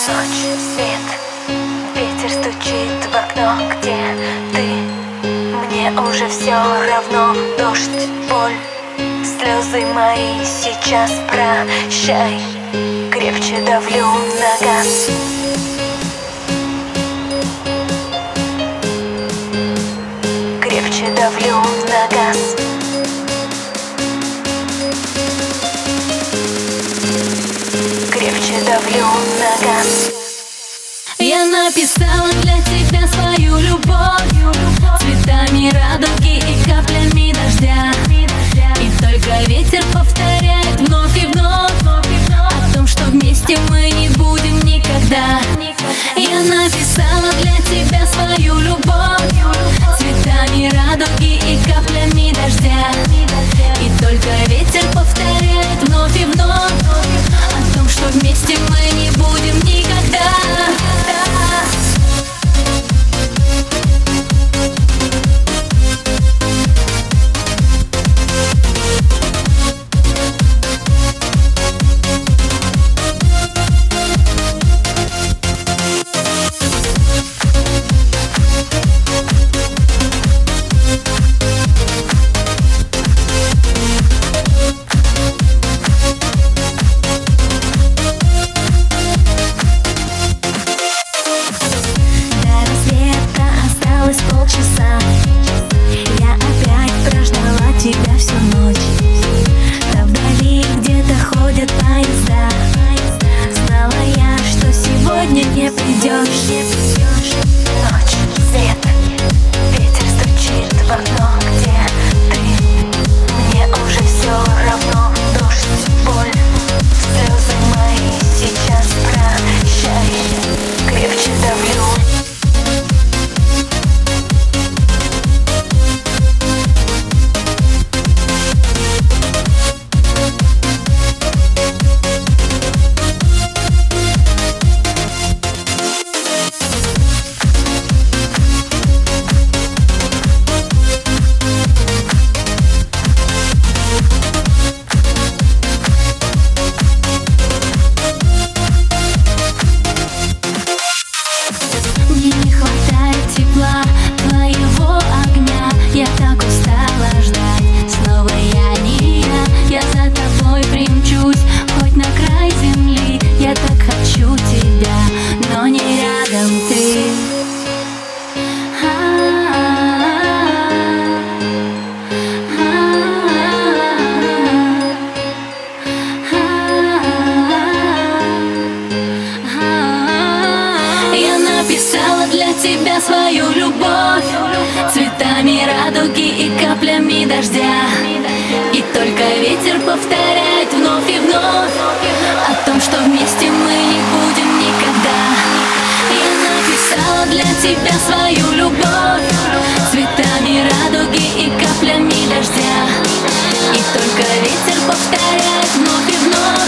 Ночь, свет, ветер стучит в окно. Где ты? Мне уже все равно. Дождь, боль, слезы мои сейчас прощай. Крепче давлю на газ. Крепче давлю на газ. Крепче давлю на газ. Я написала для тебя свою любовь цветами радуги и каплями дождя. И только ветер повторяет вновь и вновь о том, что вместе мы не будем никогда. Я написала для тебя свою любовь цветами радуги и каплями дождя. И только ветер повторяет вновь и вновь о том, что вместе мы не будем никогда. Полчаса я опять прождала тебя всю ночь. Да вдали где-то ходят поезда. Знала я, что сегодня не придешь. Ночь, свет, ветер стучит в окно. Где ты? Мне уже все равно. Дождь, боль, слезы мои сейчас прощай. Крепче давлю. Мне не хватает тепла твоего огня. Я так устала ждать. Снова я не я за тобой примчусь, хоть на край земли. Я так хочу тебя, но не рядом ты. Я написала для тебя свою любовь цветами радуги и каплями дождя. И только ветер повторяет вновь и вновь о том, что вместе мы не будем никогда. Я написала для тебя свою любовь цветами радуги и каплями дождя. И только ветер повторяет вновь и вновь